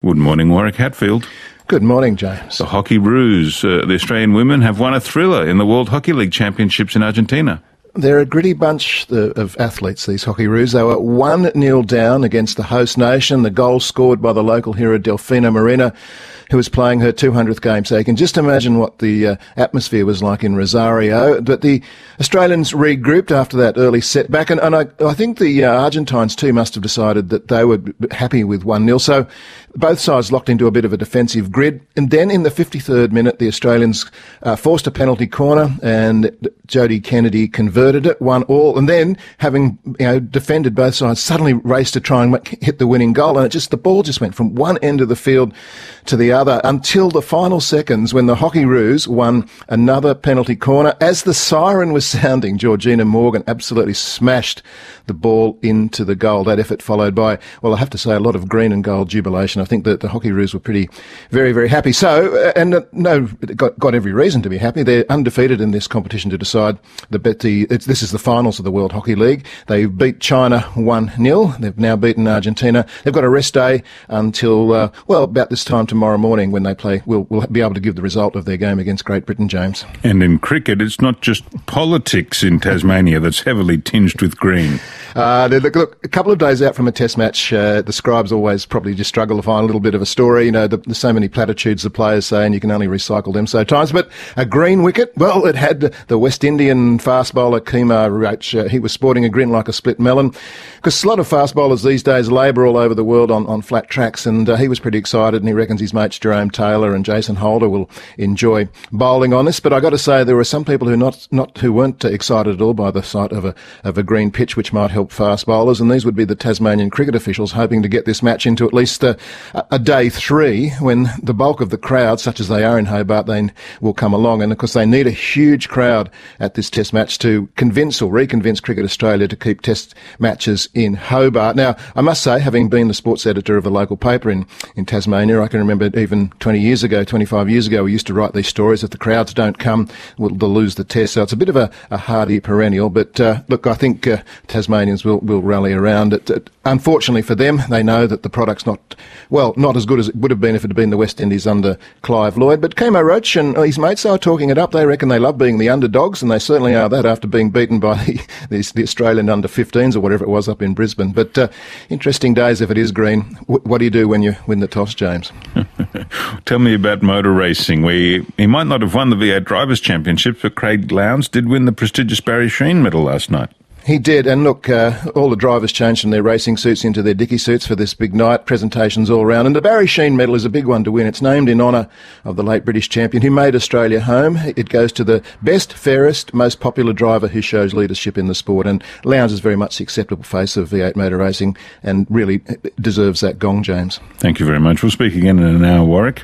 Good morning, Warwick Hatfield. Good morning, James. The Hockeyroos, the Australian women, have won a thriller in the World Hockey League Championships in Argentina. They're a gritty bunch of athletes, these Hockeyroos. They were 1-0 down against the host nation. The goal scored by the local hero Delfina Marina, who was playing her 200th game. So you can just imagine what the atmosphere was like in Rosario. But the Australians regrouped after that early setback, and I think the Argentines too must have decided that they were happy with 1-0. So both sides locked into a bit of a defensive grid. And then in the 53rd minute, the Australians forced a penalty corner, and Jodie Kennedy converted it, 1-1. And then, having defended both sides, suddenly raced to try and hit the winning goal. And the ball just went from one end of the field to the other until the final seconds, when the Hockeyroos won another penalty corner. As the siren was sounding, Georgina Morgan absolutely smashed the ball into the goal. That effort followed by, well, I have to say, a lot of green and gold jubilation. I think that the Hockeyroos were very, very happy. So, got every reason to be happy. They're undefeated in this competition to decide this is the finals of the World Hockey League. They beat China 1-0. They've now beaten Argentina. They've got a rest day until, about this time tomorrow morning, when they play. We'll be able to give the result of their game against Great Britain, James. And in cricket, it's not just politics in Tasmania that's heavily tinged with green. Look, a couple of days out from a test match, the scribes always probably just struggle to find a little bit of a story. There's so many platitudes the players say, and you can only recycle them so times. But a green wicket, well, it had the West Indian fast bowler Kemar Roach. He was sporting a grin like a split melon, because a lot of fast bowlers these days labour all over the world on flat tracks, and he was pretty excited, and he reckons his mates Jerome Taylor and Jason Holder will enjoy bowling on this. But I got to say, there were some people who weren't excited at all by the sight of a green pitch, which might help fast bowlers, and these would be the Tasmanian cricket officials, hoping to get this match into at least a day 3, when the bulk of the crowd, such as they are in Hobart, they will come along. And of course, they need a huge crowd at this test match to convince or reconvince Cricket Australia to keep test matches in Hobart. Now, I must say, having been the sports editor of a local paper in Tasmania, I can remember even 25 years ago, we used to write these stories. If the crowds don't come, they'll lose the test. So it's a bit of a hardy perennial. But look, I think Tasmanians will rally around it. Unfortunately for them, they know that the product's not as good as it would have been if it had been the West Indies under Clive Lloyd. But Kemar Roach and his mates are talking it up. They reckon they love being the underdogs, and they certainly are that after being beaten by the Australian under-15s or whatever it was up in Brisbane. But interesting days if it is green. What do you do when you win the toss, James? Tell me about motor racing, where he might not have won the V8 Drivers' Championships, but Craig Lowndes did win the prestigious Barry Sheene medal last night. He did, and look, all the drivers changed from their racing suits into their dicky suits for this big night, presentations all around. And the Barry Sheene medal is a big one to win. It's named in honour of the late British champion who made Australia home. It goes to the best, fairest, most popular driver who shows leadership in the sport. And Lowndes is very much the acceptable face of V8 motor racing and really deserves that gong, James. Thank you very much. We'll speak again in an hour, Warwick.